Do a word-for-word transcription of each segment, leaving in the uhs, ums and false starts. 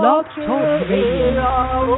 Blog Talk Radio.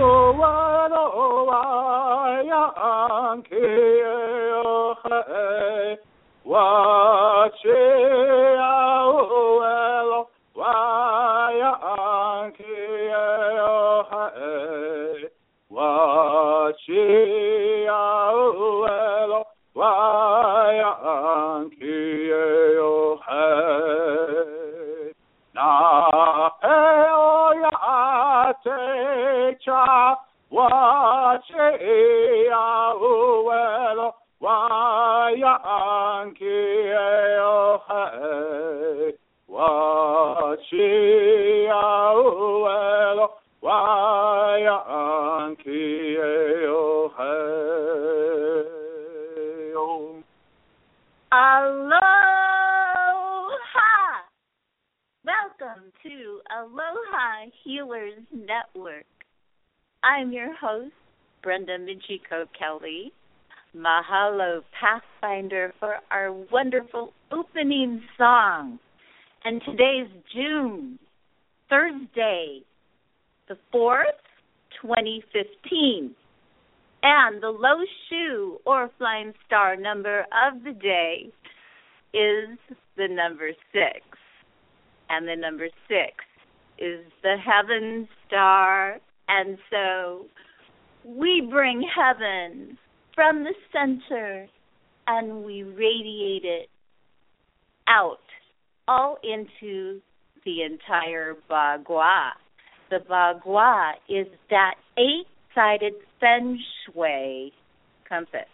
Aloha! Welcome to Aloha Healers Network. I'm your host, Brenda Michiko Kelly. Mahalo Pathfinder for our wonderful opening song. And today's June, Thursday, the fourth, twenty fifteen. And the low shoe or flying star number of the day is the number six. And the number six is the heaven star. And so we bring heaven from the center and we radiate it out all into the entire Bagua. The Bagua is that eight-sided feng shui compass.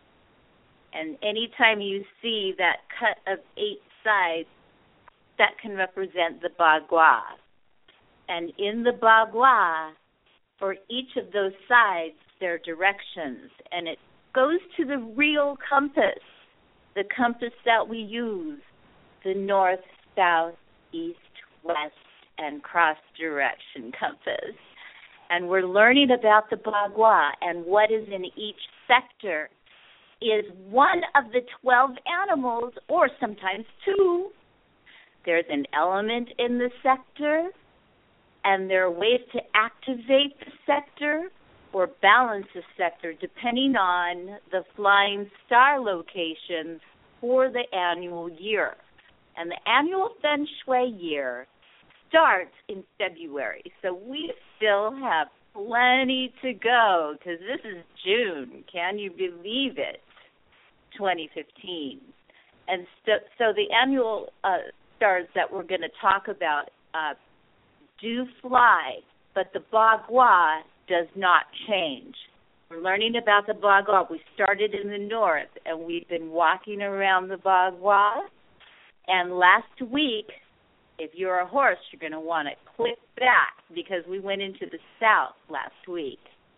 And anytime you see that cut of eight sides, that can represent the Bagua. And in the Bagua, for each of those sides, there are directions. And it goes to the real compass, the compass that we use, the north, south, east, west, and cross-direction compass. And we're learning about the Bagua, and what is in each sector is one of the twelve animals, or sometimes two. There's an element in the sector, and there are ways to activate the sector or balance the sector depending on the flying star locations for the annual year. And the annual Feng Shui year starts in February, so we still have plenty to go because this is June. Can you believe it? twenty fifteen. And so, so the annual uh, stars that we're going to talk about uh, do fly, but the Bagua does not change. We're learning about the Bagua. We started in the north, and we've been walking around the Bagua. And last week, if you're a horse, you're going to want to click back because we went into the south last week.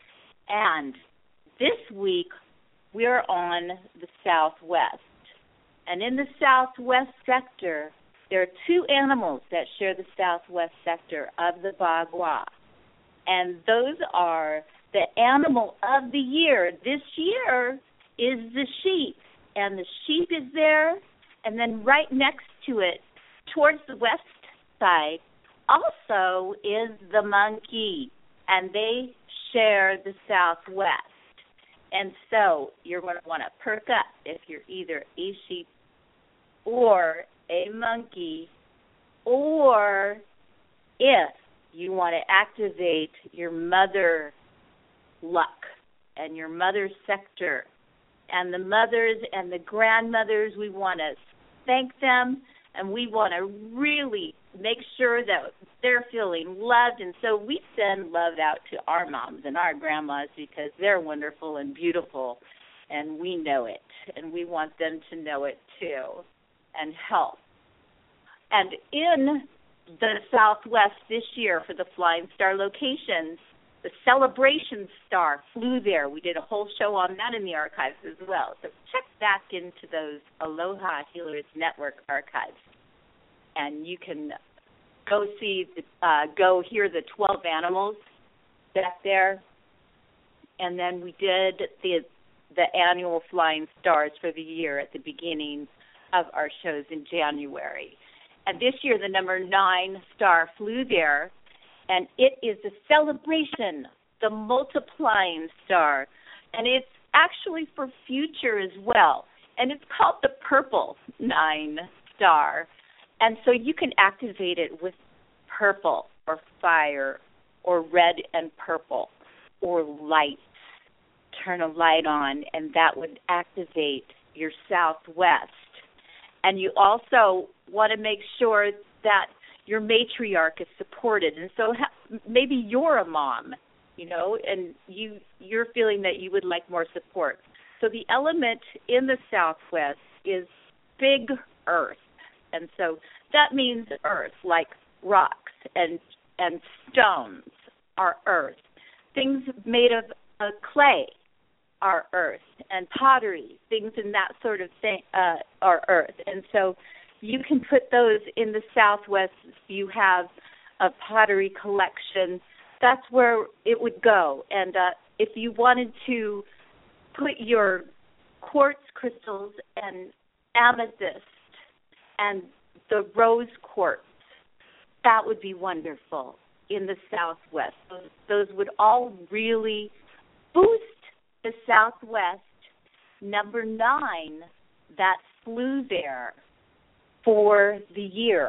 And this week, we're on the southwest. And in the southwest sector, there are two animals that share the southwest sector of the Bagua. And those are the animal of the year. This year is the sheep. And the sheep is there. And then right next to it, towards the west side, also is the monkey. And they share the southwest. And so you're going to want to perk up if you're either a sheep or a monkey, or if you want to activate your mother luck and your mother sector. And the mothers and the grandmothers, we want to thank them, and we want to really make sure that they're feeling loved. And so we send love out to our moms and our grandmas because they're wonderful and beautiful, and we know it, and we want them to know it too, and help. And in the Southwest this year for the Flying Star locations, the Celebration Star flew there. We did a whole show on that in the archives as well. So check back into those Aloha Healers Network archives. And you can go see, the, uh, go hear the twelve animals back there. And then we did the the annual Flying Stars for the year at the beginning of our shows in January. And this year the number nine star flew there, and it is the celebration, the multiplying star, and it's actually for future as well, and it's called the Purple Nine Star, and so you can activate it with purple or fire or red and purple or light. Turn a light on, and that would activate your southwest. And you also want to make sure that your matriarch is supported. And so ha- maybe you're a mom, you know, and you, you're feeling that you would like more support. So the element in the southwest is big earth. And so that means earth, like rocks and and stones are earth. Things made of uh, clay are earth, and pottery, things in that sort of thing uh, are earth. And so you can put those in the southwest. If you have a pottery collection, that's where it would go. And uh, if you wanted to put your quartz crystals and amethyst and the rose quartz, that would be wonderful in the southwest. Those, those would all really boost the southwest. Number nine, that flew there for the year.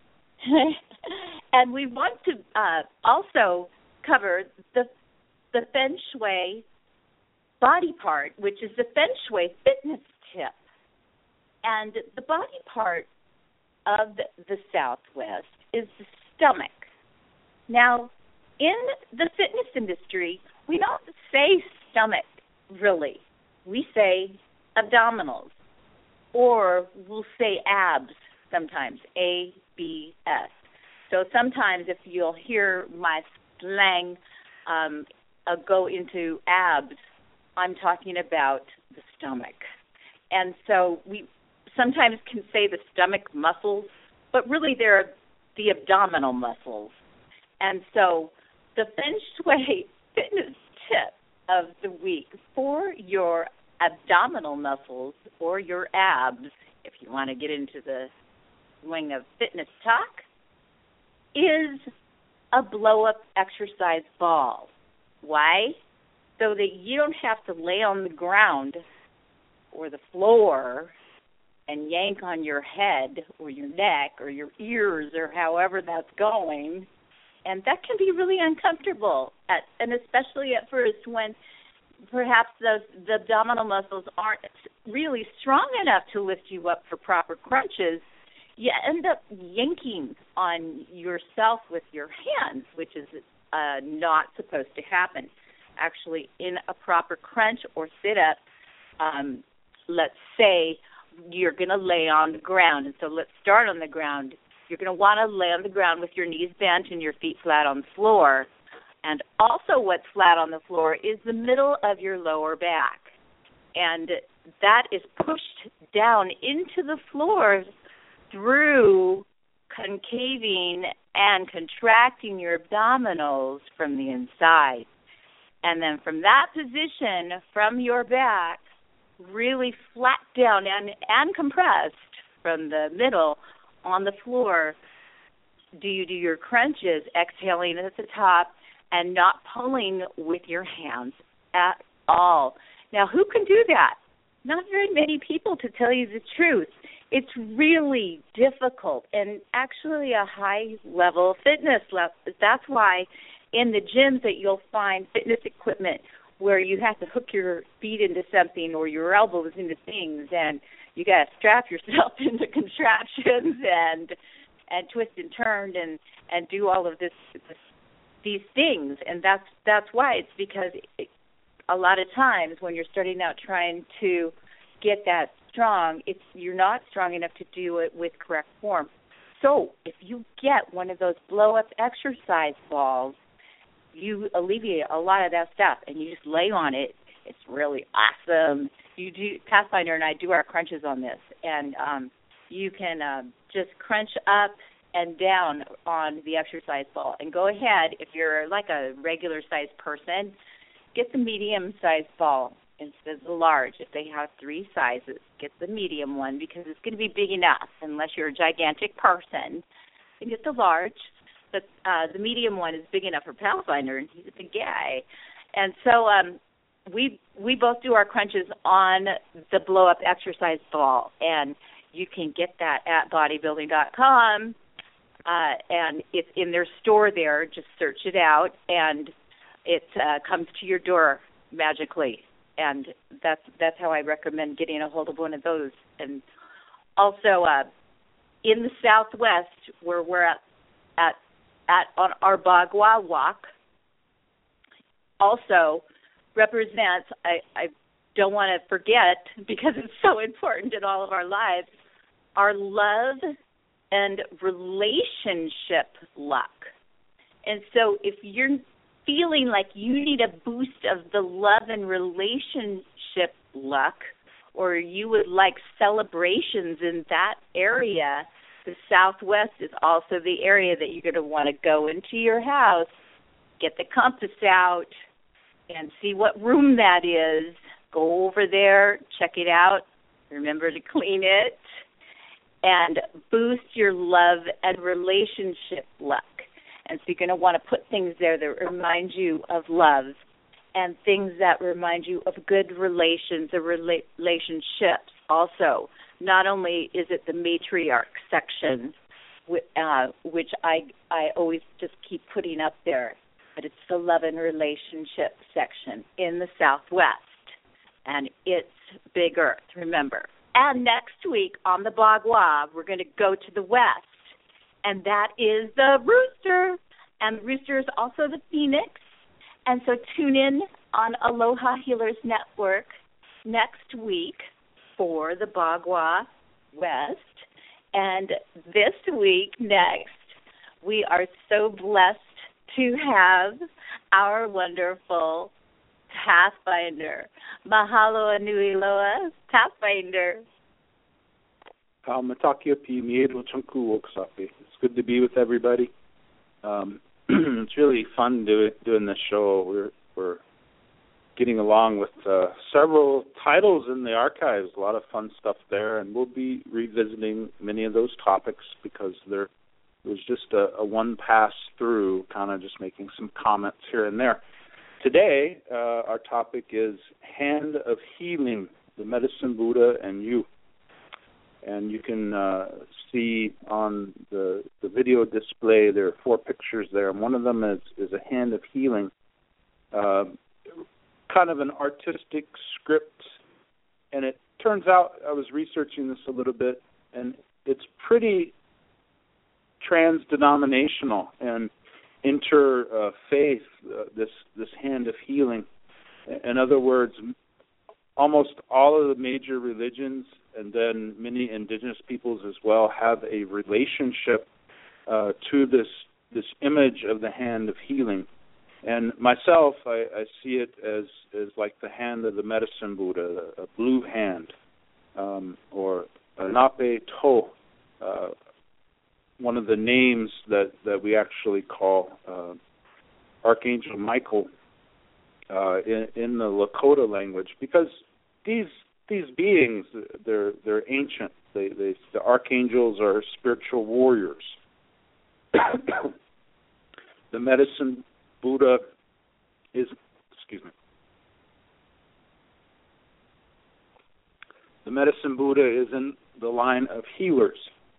And we want to uh, also cover the the Feng Shui body part, which is the Feng Shui fitness tip. And the body part of the southwest is the stomach. Now, in the fitness industry, we don't say stomach, really. We say abdominals, or we'll say abs sometimes, A B S. So sometimes if you'll hear my slang um, uh, go into abs, I'm talking about the stomach. And so we sometimes can say the stomach muscles, but really they're the abdominal muscles. And so the Feng Shui fitness tip of the week for your abdominal muscles or your abs, if you want to get into the swing of fitness talk, is a blow-up exercise ball. Why? So that you don't have to lay on the ground or the floor and yank on your head or your neck or your ears or however that's going. And that can be really uncomfortable, at, and especially at first when perhaps those, the abdominal muscles aren't really strong enough to lift you up for proper crunches. You end up yanking on yourself with your hands, which is uh, not supposed to happen. Actually, in a proper crunch or sit-up, um, let's say you're going to lay on the ground. And so let's start on the ground. You're going to want to lay on the ground with your knees bent and your feet flat on the floor. And also what's flat on the floor is the middle of your lower back. And that is pushed down into the floor through concaving and contracting your abdominals from the inside. And then from that position, from your back, really flat down and, and compressed from the middle on the floor, do you do your crunches, exhaling at the top and not pulling with your hands at all. Now, who can do that? Not very many people, to tell you the truth. It's really difficult and actually a high-level fitness level. That's why in the gyms that you'll find fitness equipment where you have to hook your feet into something or your elbows into things, and you got to strap yourself into contraptions and and twist and turn and, and do all of this, this these things. And that's that's why. It's because it, a lot of times when you're starting out trying to get that strong, it's you're not strong enough to do it with correct form. So if you get one of those blow-up exercise balls, you alleviate a lot of that stuff, and you just lay on it. It's really awesome. You do Pathfinder and I do our crunches on this, and um, you can uh, just crunch up and down on the exercise ball. And go ahead, if you're like a regular-sized person, get the medium-sized ball instead of the large. If they have three sizes, get the medium one because it's going to be big enough. Unless you're a gigantic person, you get the large. but uh, the medium one is big enough for Pathfinder, and he's a big guy. And so um, we we both do our crunches on the blow-up exercise ball, and you can get that at bodybuilding dot com, uh, and it's in their store there. Just search it out, and it uh, comes to your door magically. And that's that's how I recommend getting a hold of one of those. And also, uh, in the Southwest, where we're at, at at on our Bagua Walk, also represents, I, I don't want to forget, because it's so important in all of our lives, our love and relationship luck. And so if you're feeling like you need a boost of the love and relationship luck, or you would like celebrations in that area, the Southwest is also the area that you're going to want to go into your house, get the compass out, and see what room that is. Go over there, check it out, remember to clean it, and boost your love and relationship luck. And so you're going to want to put things there that remind you of love and things that remind you of good relations or rela- relationships also. Not only is it the matriarch section, uh, which I, I always just keep putting up there, but it's the love and relationship section in the Southwest. And it's big earth, remember. And next week on the Bagua, we're going to go to the West. And that is the rooster. And the rooster is also the phoenix. And so tune in on Aloha Healers Network next week for the Bagua West. And this week, next, we are so blessed to have our wonderful Pathfinder. Mahalo anui loa, Pathfinder. It's good to be with everybody. Um, it's really fun do, doing this show. We're we're getting along with uh, several titles in the archives. A lot of fun stuff there, and we'll be revisiting many of those topics because there was just a, a one pass through, kind of just making some comments here and there. Today, uh, our topic is Hand of Healing, the Medicine Buddha and You. And you can uh, see on the, the video display, there are four pictures there, and one of them is, is a hand of healing, uh, kind of an artistic script. And it turns out, I was researching this a little bit, and it's pretty trans-denominational and inter-faith, uh, this, this hand of healing. In other words, almost all of the major religions and then many indigenous peoples as well have a relationship uh, to this this image of the hand of healing. And myself, I, I see it as, as like the hand of the medicine Buddha, a blue hand, um, or Nape To, uh, one of the names that, that we actually call uh, Archangel Michael uh, in, in the Lakota language, because these these beings, they're they're ancient. They, they the archangels are spiritual warriors. The medicine Buddha is, excuse me. The medicine Buddha is in the line of healers.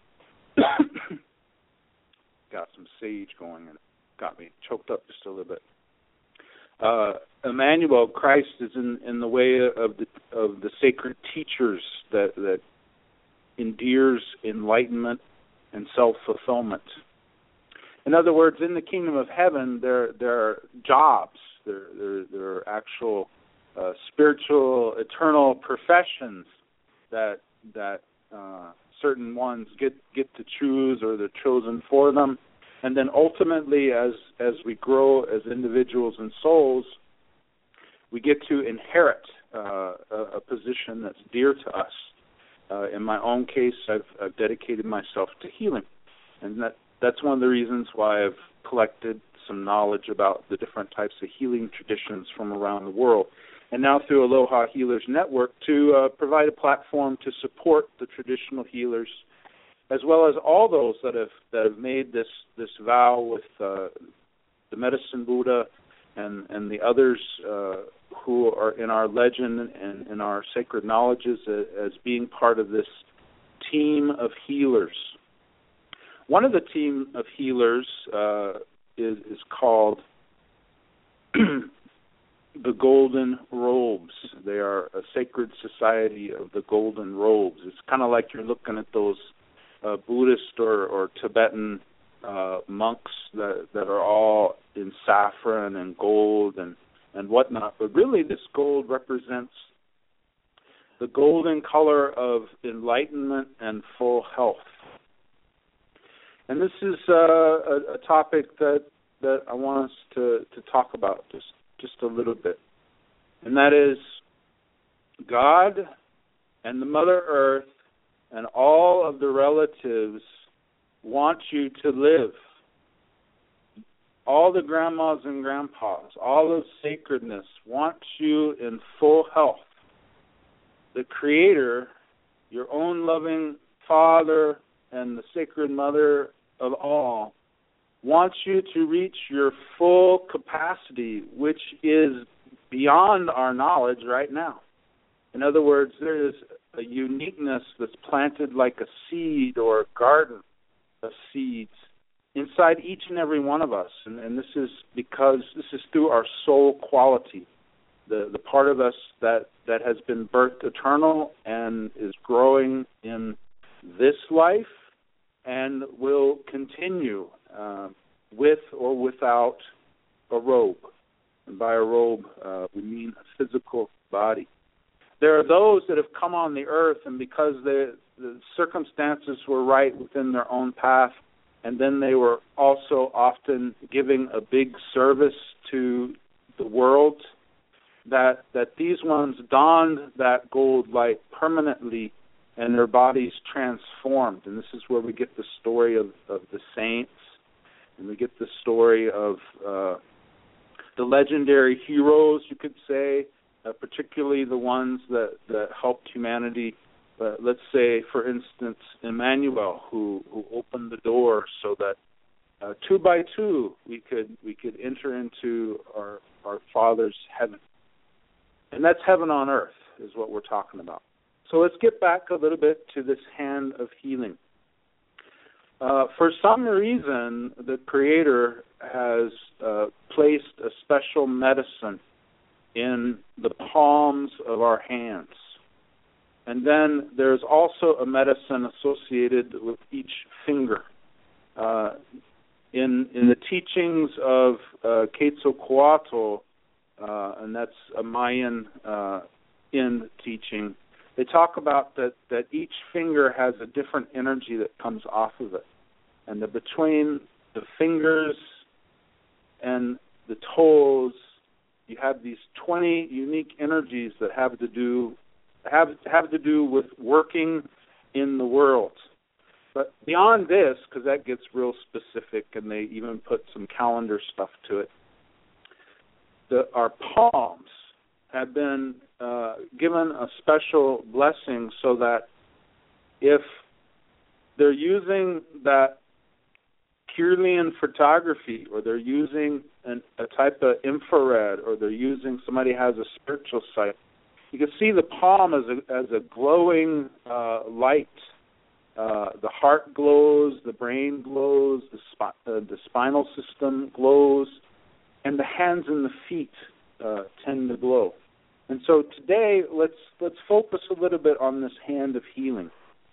Got some sage going and got me choked up just a little bit. Uh, Emmanuel, Christ, is in, in the way of the of the sacred teachers that, that endears enlightenment and self-fulfillment. In other words, in the kingdom of heaven, there there are jobs, there there, there are actual uh, spiritual, eternal professions that that uh, certain ones get get to choose, or they're chosen for them. And then ultimately, as as we grow as individuals and souls, we get to inherit uh, a, a position that's dear to us. Uh, in my own case, I've, I've dedicated myself to healing, and that that's one of the reasons why I've collected some knowledge about the different types of healing traditions from around the world. And now through Aloha Healers Network to uh, provide a platform to support the traditional healers as well as all those that have that have made this this vow with uh, the Medicine Buddha and and the others uh, who are in our legend and in our sacred knowledges as, as being part of this team of healers. One of the team of healers uh, is, is called the Golden Robes. They are a sacred society of the Golden Robes. It's kind of like you're looking at those uh, Buddhist or, or Tibetan uh, monks that, that are all in saffron and gold and, and whatnot. But really this gold represents the golden color of enlightenment and full health. And this is uh, a, a topic that, that I want us to, to talk about just, just a little bit. And that is God and the Mother Earth and all of the relatives want you to live. All the grandmas and grandpas, all of sacredness wants you in full health. The Creator, your own loving Father and the Sacred Mother of all, wants you to reach your full capacity, which is beyond our knowledge right now. In other words, there is a uniqueness that's planted like a seed or a garden of seeds inside each and every one of us. And, and this is because this is through our soul quality, the, the part of us that, that has been birthed eternal and is growing in this life and will continue uh, with or without a robe. And by a robe, uh, we mean a physical body. There are those that have come on the earth, and because the, the circumstances were right within their own path, and then they were also often giving a big service to the world, that that these ones donned that gold light permanently and their bodies transformed. And this is where we get the story of, of the saints, and we get the story of uh, the legendary heroes, you could say, uh, particularly the ones that, that helped humanity. Uh, let's say, for instance, Emmanuel, who, who opened the door so that uh, two by two we could we could enter into our our Father's heaven, and that's heaven on earth is what we're talking about. So let's get back a little bit to this hand of healing. Uh, for some reason, the Creator has uh, placed a special medicine in the palms of our hands. And then there's also a medicine associated with each finger. Uh, in in the teachings of uh, Quetzalcoatl, uh, and that's a Mayan uh, in teaching, they talk about that, that each finger has a different energy that comes off of it. And that between the fingers and the toes, you have these twenty unique energies that have to do have have to do with working in the world. But beyond this, because that gets real specific, and they even put some calendar stuff to it, the, our palms have been uh, given a special blessing so that if they're using that Kirlian photography, or they're using an, a type of infrared, or they're using, somebody has a spiritual sight, you can see the palm as a, as a glowing uh, light. Uh, the heart glows, the brain glows, the, spi- uh, the spinal system glows, and the hands and the feet uh, tend to glow. And so today, let's let's focus a little bit on this hand of healing.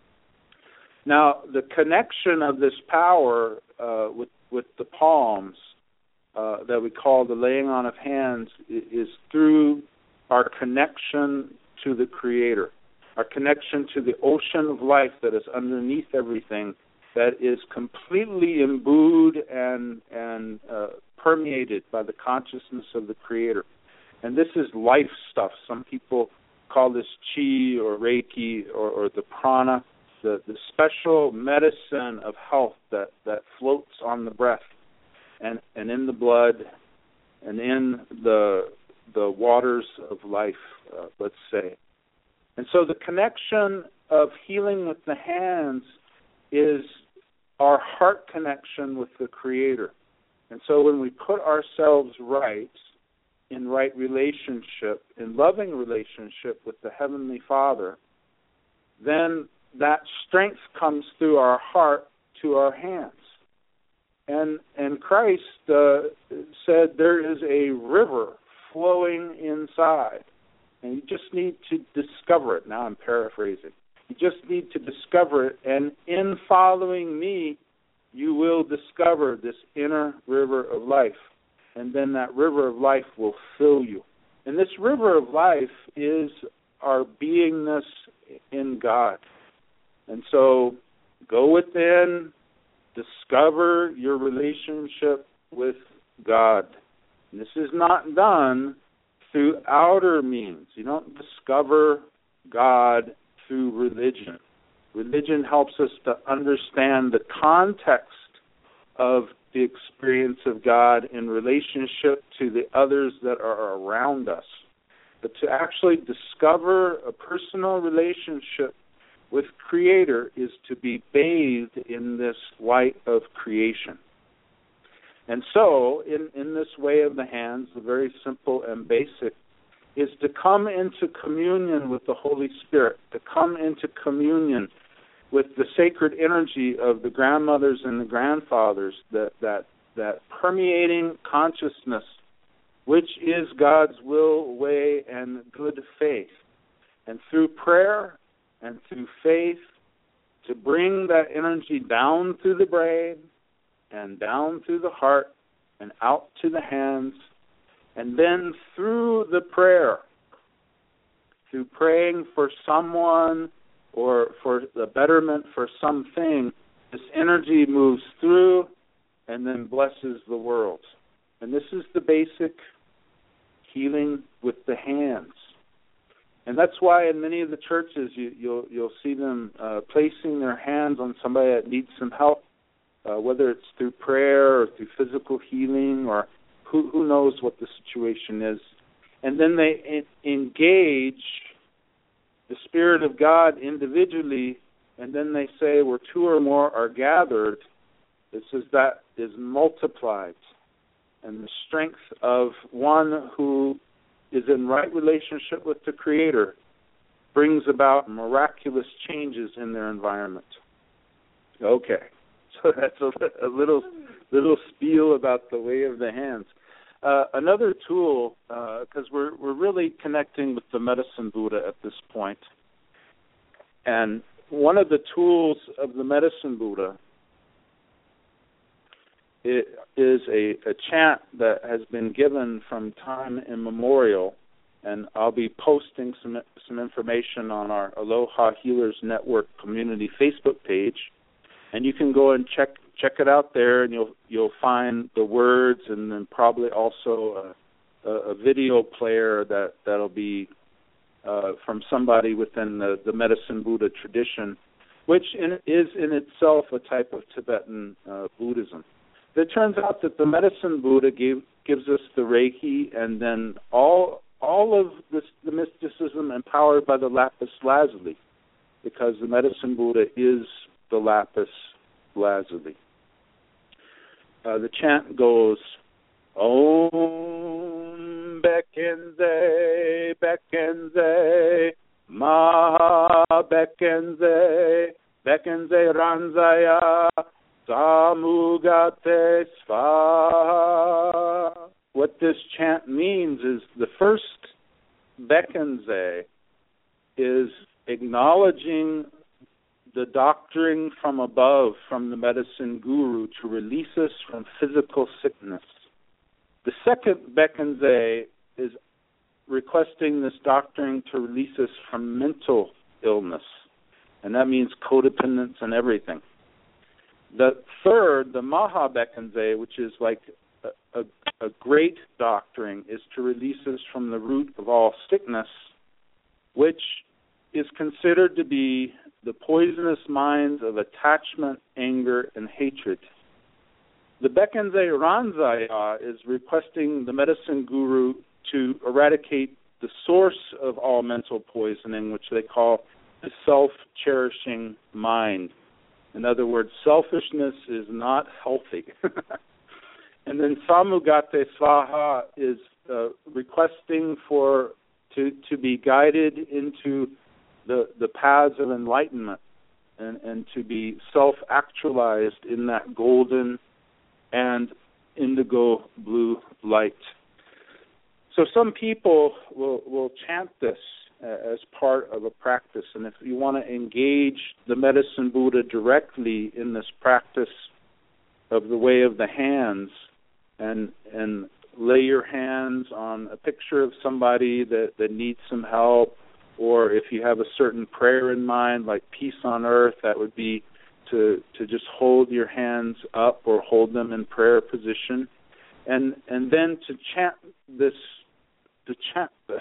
Now, the connection of this power uh, with with the palms uh, that we call the laying on of hands is through our connection to the Creator, our connection to the ocean of life that is underneath everything, that is completely imbued and and uh, permeated by the consciousness of the Creator. And this is life stuff. Some people call this chi or Reiki or, or the prana, the, the special medicine of health that, that floats on the breath and, and in the blood and in the the waters of life, uh, let's say. And so the connection of healing with the hands is our heart connection with the Creator. And so when we put ourselves right, in right relationship, in loving relationship with the Heavenly Father, then that strength comes through our heart to our hands. And and Christ uh, said there is a river flowing inside, and you just need to discover it. Now I'm paraphrasing. You just need to discover it, and in following me, you will discover this inner river of life, and then that river of life will fill you. And this river of life is our beingness in God. And so go within, discover your relationship with God. And this is not done through outer means. You don't discover God through religion. Religion helps us to understand the context of the experience of God in relationship to the others that are around us. But to actually discover a personal relationship with Creator is to be bathed in this light of creation. And so, in, in this way of the hands, the very simple and basic, is to come into communion with the Holy Spirit, to come into communion with the sacred energy of the grandmothers and the grandfathers, that, that, that permeating consciousness, which is God's will, way, and good faith. And through prayer and through faith, to bring that energy down through the brain and down through the heart and out to the hands, and then through the prayer, through praying for someone or for the betterment for something, this energy moves through and then blesses the world. And this is the basic healing with the hands. And that's why in many of the churches you, you'll you'll see them uh, placing their hands on somebody that needs some help, uh, whether it's through prayer or through physical healing, or who who knows what the situation is. And then they en- engage the Spirit of God individually, and then they say, where two or more are gathered, it says that is multiplied. And the strength of one who is in right relationship with the Creator brings about miraculous changes in their environment. Okay, so that's a, a little little spiel about the way of the hands. Uh, another tool, because uh, we're we're really connecting with the Medicine Buddha at this point, and one of the tools of the Medicine Buddha it is a, a chant that has been given from time immemorial, and I'll be posting some some information on our Aloha Healers Network community Facebook page, and you can go and check check it out there, and you'll you'll find the words, and then probably also a, a, a video player that that'll be uh, from somebody within the, the Medicine Buddha tradition, which in, is in itself a type of Tibetan uh, Buddhism. It turns out that the Medicine Buddha gave, gives us the Reiki, and then all all of this, the mysticism empowered by the lapis lazuli, because the Medicine Buddha is the lapis lazuli. Uh, the chant goes, Om Bekenze, Bekenze, Maha Bekenze, Bekenze Ranzaya, Samugate Svaha. What this chant means is the first Bekenze is acknowledging the doctrine from above, from the medicine guru, to release us from physical sickness. The second Bekenze is requesting this doctrine to release us from mental illness, and that means codependence and everything. The third, the Maha Bekenze, which is like a, a, a great doctrine, is to release us from the root of all sickness, which is considered to be the poisonous minds of attachment, anger, and hatred. The Bekenze Ranzaya is requesting the medicine guru to eradicate the source of all mental poisoning, which they call the self-cherishing mind. In other words, selfishness is not healthy. And then Samugate Svaha is uh, requesting for to to be guided into the the paths of enlightenment and, and to be self-actualized in that golden and indigo blue light. So some people will, will chant this uh, as part of a practice, and if you want to engage the Medicine Buddha directly in this practice of the way of the hands, and and lay your hands on a picture of somebody that, that needs some help, or if you have a certain prayer in mind, like peace on earth, that would be to to just hold your hands up or hold them in prayer position, and and then to chant this, to chant this.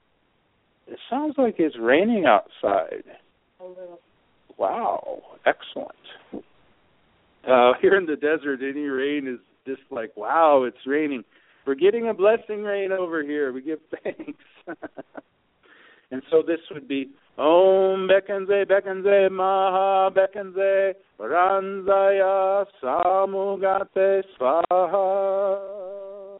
It sounds like it's raining outside. A little. Wow, excellent. Uh, here in the desert, any rain is just like, wow, it's raining. We're getting a blessing rain over here. We give thanks. And so this would be Om Bekenze Bekenze Maha Bekenze Ranzaya Samugate Svaha.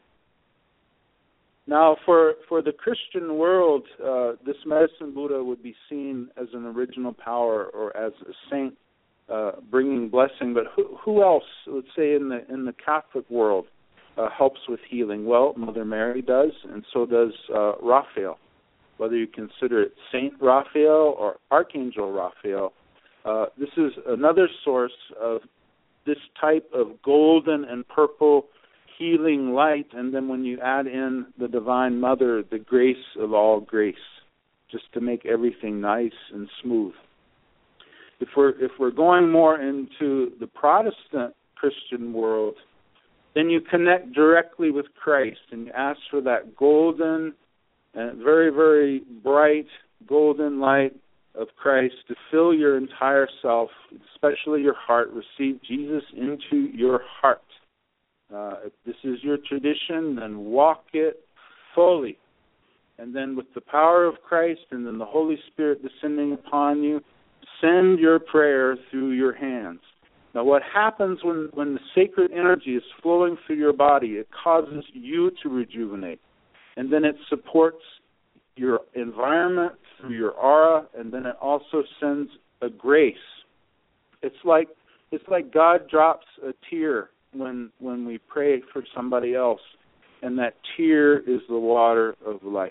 Now, for, for the Christian world, uh, this Medicine Buddha would be seen as an original power or as a saint uh, bringing blessing. But who, who else, let's say in the in the Catholic world, uh, helps with healing? Well, Mother Mary does, and so does uh, Raphael. Whether you consider it Saint Raphael or Archangel Raphael, uh, this is another source of this type of golden and purple healing light, and then when you add in the Divine Mother, the grace of all grace, just to make everything nice and smooth. If we're if we're going more into the Protestant Christian world, then you connect directly with Christ and you ask for that golden and very, very bright golden light of Christ to fill your entire self, especially your heart. Receive Jesus into your heart. Uh, if this is your tradition, then walk it fully. And then with the power of Christ and then the Holy Spirit descending upon you, send your prayer through your hands. Now what happens when, when the sacred energy is flowing through your body, it causes you to rejuvenate. And then it supports your environment through your aura, and then it also sends a grace. It's like it's like God drops a tear when when we pray for somebody else, and that tear is the water of life.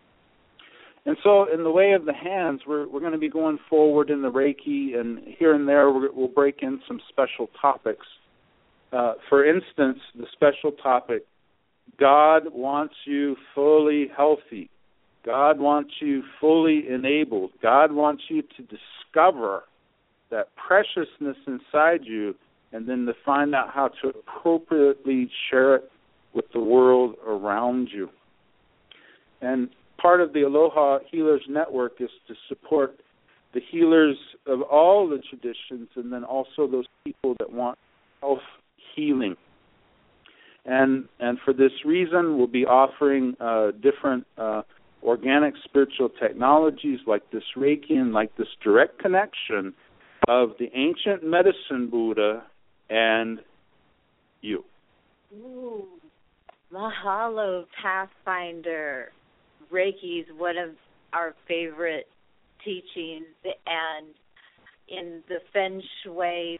And so in the way of the hands, we're we're going to be going forward in the Reiki, and here and there we're, we'll break in some special topics. Uh, for instance, the special topic, God wants you fully healthy. God wants you fully enabled. God wants you to discover that preciousness inside you and then to find out how to appropriately share it with the world around you. And part of the Aloha Healers Network is to support the healers of all the traditions and then also those people that want health healing. And and for this reason, we'll be offering uh, different uh, organic spiritual technologies like this Reiki and like this direct connection of the ancient medicine Buddha and you. Ooh, Mahalo, Pathfinder. Reiki is one of our favorite teachings, and in the Feng Shui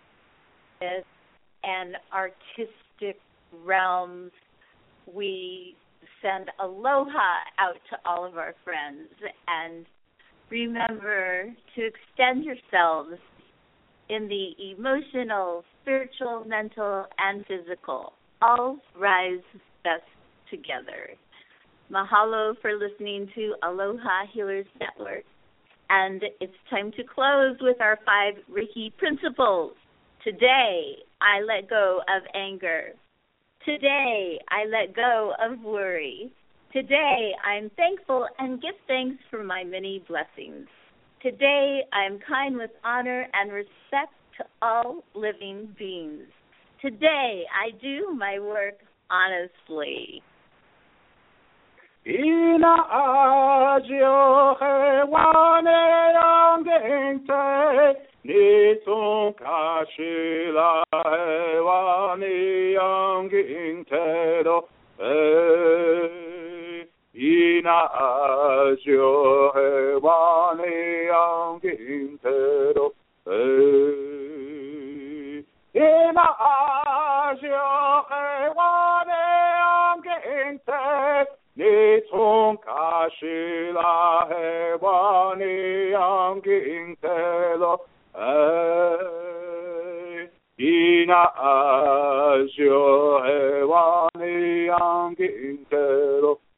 and artistic realms, we send aloha out to all of our friends, and remember to extend yourselves in the emotional, spiritual, mental, and physical. All rise best together. Mahalo for listening to Aloha Healers Network. And it's time to close with our five Reiki principles. Today, I let go of anger. Today, I let go of worry. Today, I'm thankful and give thanks for my many blessings. Today, I am kind with honor and respect to all living beings. Today, I do my work honestly. Ina ajio he wane yongente 니송 가시라 해와 니 영긴테로 이나죠 해와 니 영긴테로 이나죠 해와 니 영긴테로 니송 가시라 해와 니 영긴테로 이나죠 해와 니 영긴테로